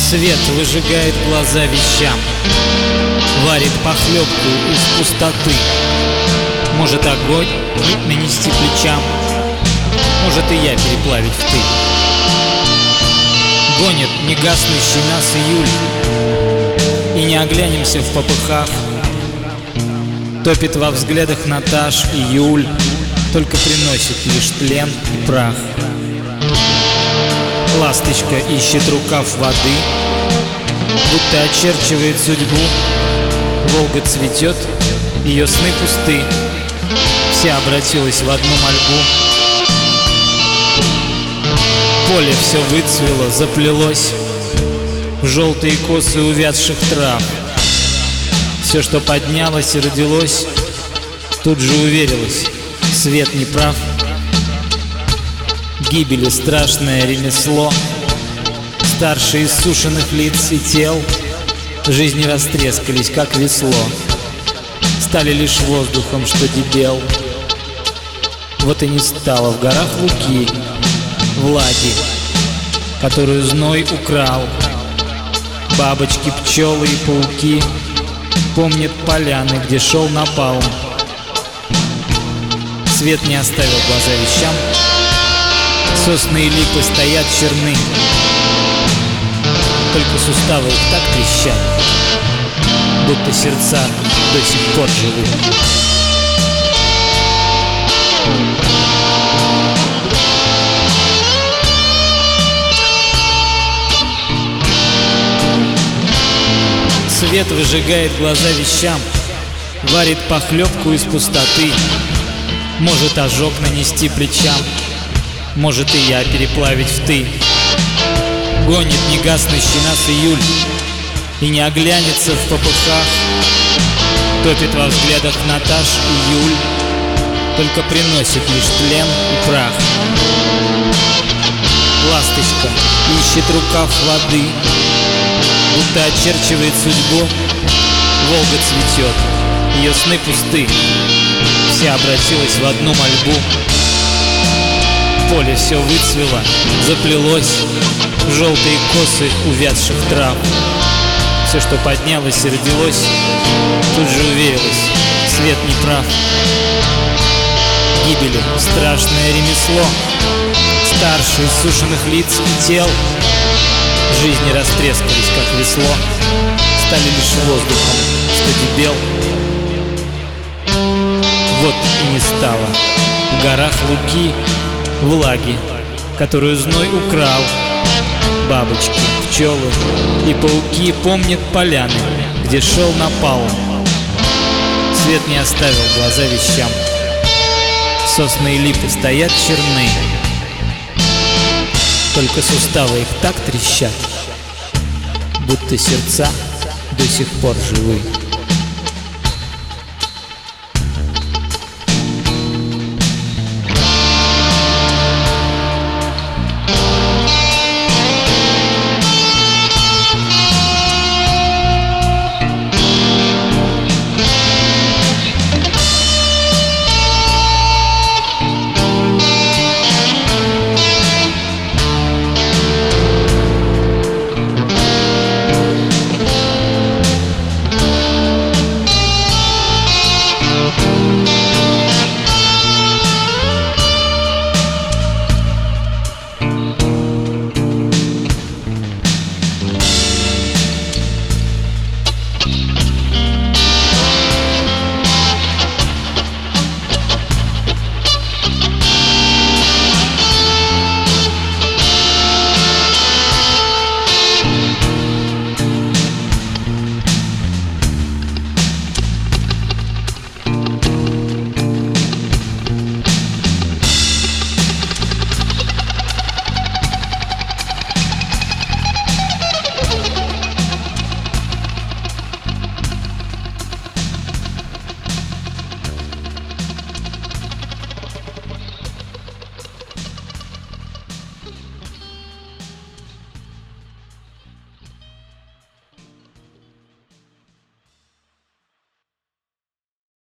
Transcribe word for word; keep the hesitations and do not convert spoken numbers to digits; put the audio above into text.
Свет выжигает глаза вещам, варит похлебку из пустоты. Может огонь нанести плечам, может и я переплавить в ты. Гонит негаснущий нас июль, и не оглянемся в попыхах. Топит во взглядах Наташ июль, только приносит лишь тлен и прах. Ласточка ищет рукав воды, будто очерчивает судьбу. Волга цветет, ее сны пусты, вся обратилась в одну мольбу. Поле все выцвело, заплелось в желтые косы увядших трав. Все, что поднялось и родилось, тут же уверилось: свет не прав. Гибели страшное ремесло, старше иссушенных лиц и тел, жизни растрескались, как весло, стали лишь воздухом, что дебел. Вот и не стало в горах луки, влаги, которую зной украл. Бабочки, пчелы и пауки помнят поляны, где шел напалм. Свет не оставил глаза вещам, сосны и липы стоят черны, только суставы их так трещат, будто сердца до сих пор живы. Свет выжигает глаза вещам, варит похлебку из пустоты. Может ожог нанести плечам, может и я переплавить в ты. Гонит негаснущий нас июль, и не оглянется в попыхах. Топит во взглядах Наташ июль, только приносит лишь тлен и прах. Ласточка ищет рукав воды, будто очерчивает судьбу. Волга цветет, ее сны пусты, вся обратилась в одну мольбу. Поле все выцвело, заплелось в желтые косы увядших трав. Все, что поднялось и родилось, тут же уверилось: свет не прав. Гибели страшное ремесло, старше иссушенных лиц и тел, жизни растрескались, как весло, стали лишь воздухом, что дебел. Вот и не стало в горах луки, влаги, которую зной украл. Бабочки, пчелы и пауки помнят поляны, где шел напалм. Свет не оставил глаза вещам, сосны и липы стоят черны, только суставы их так трещат, будто сердца до сих пор живы.